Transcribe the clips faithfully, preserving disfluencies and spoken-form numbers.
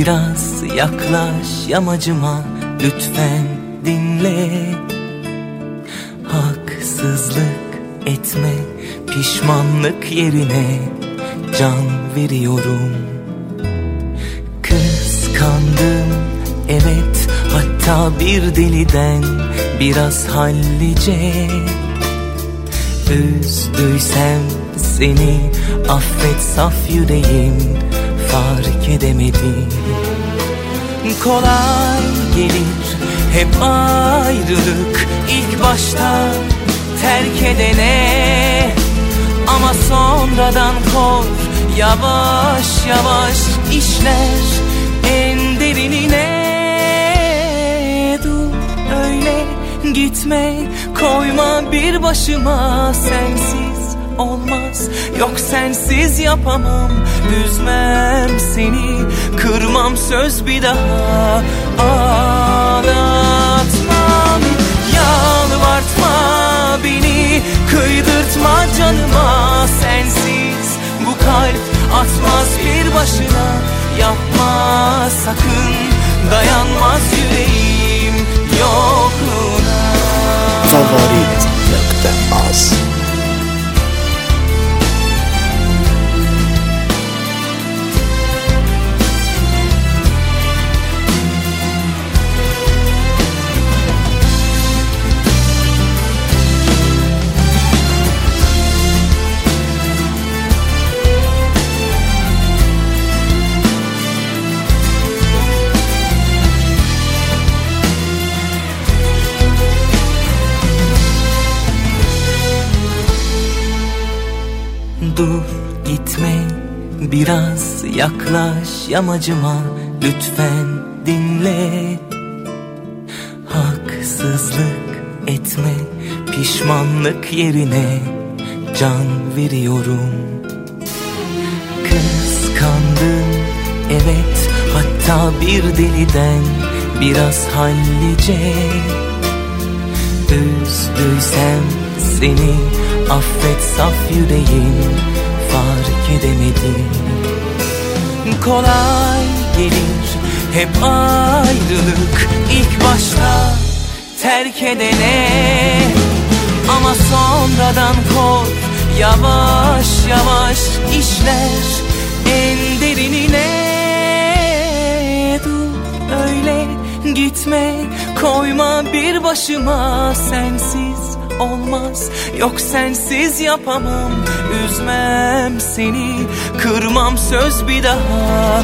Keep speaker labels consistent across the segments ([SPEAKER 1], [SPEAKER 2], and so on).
[SPEAKER 1] Biraz yaklaş yamacıma, lütfen dinle. Haksızlık etme, pişmanlık yerine can veriyorum. Kıskandım evet, hatta bir deliden biraz hallice. Üzdüysem seni affet, saf yüreğim fark edemedim. Kolay gelir hep ayrılık, ilk başta terk edene. Ama sonradan kor, yavaş yavaş işler en derinine. Dur öyle gitme, koyma bir başıma, sensiz olmaz, yok sensiz yapamam. Üzmem seni, kırmam söz bir daha, ağlatmam. Yalvartma beni, kıydırtma canıma, sensiz bu kalp atmaz bir başına. Yapma sakın, dayanmaz yüreğim yokluğuna.
[SPEAKER 2] Favorit nokta az.
[SPEAKER 1] Dur gitme, biraz yaklaş yamacıma, lütfen dinle. Haksızlık etme, pişmanlık yerine can veriyorum. Kıskandım evet, hatta bir deliden biraz hallice. Üzdüysem seni affet, saf yüreğim fark edemedim. Kolay gelir hep ayrılık, ilk başta terk edene. Ama sonradan kork, yavaş yavaş işler en derinine. Dur öyle gitme, koyma bir başıma, sensiz olmaz, yok sensiz yapamam. Üzmem seni, kırmam söz bir daha,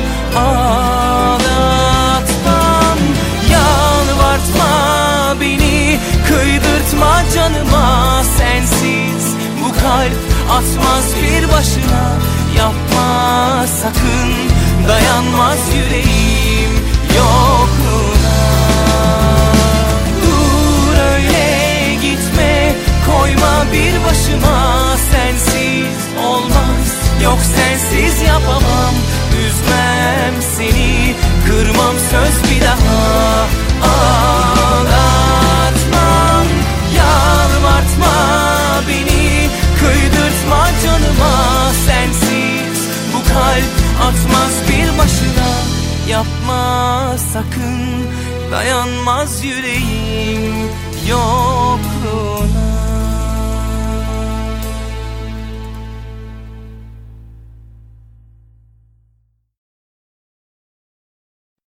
[SPEAKER 1] ağlatmam. Yalvartma beni, kıydırtma canıma, sensiz bu kalp atmaz bir başına. Yapma sakın, dayanmaz yüreğim yokluğuna. Dur öyle gitme, koyma bir başıma, sensiz olmaz, yok sensiz yapamam. Üzmem seni, kırmam söz bir daha, ağlatmam. Yalvartma beni, kıydırtma canıma, sensiz bu kalp atmaz bir başına. Yapma sakın, dayanmaz yüreğim yok.